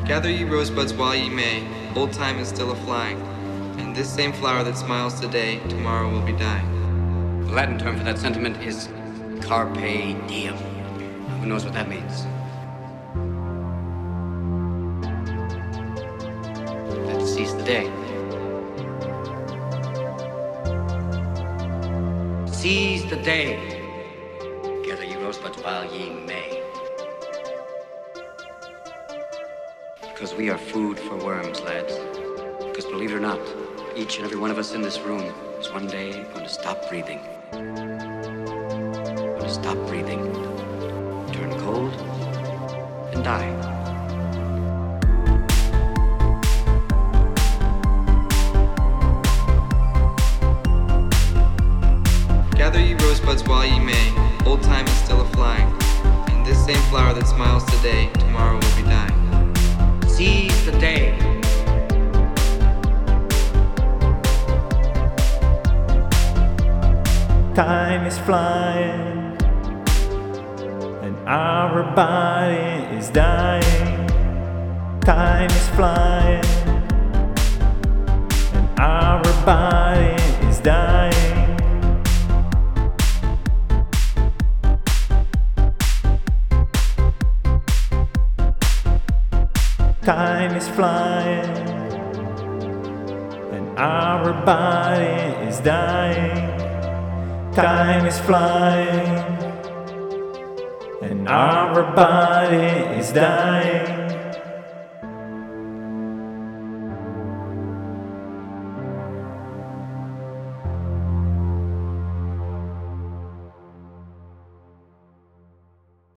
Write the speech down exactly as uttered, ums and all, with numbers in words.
Gather ye rosebuds while ye may, old time is still a-flying, and this same flower that smiles today, tomorrow will be dying. The Latin term for that sentiment is carpe diem. Who knows what that means? Let's seize the day. Seize the day. Gather ye rosebuds while ye may. Because we are food for worms, lads. Because believe it or not, each and every one of us in this room is one day going to stop breathing. Going to stop breathing, turn cold, and die. Gather ye rosebuds while ye may, old time is still a-flying, and this same flower that smiles today, tomorrow will be dying. Seize the day. Time is flying, and our body is dying. Time is flying, and our body is dying. Time is flying, and our body is dying. Time is flying, and our body is dying.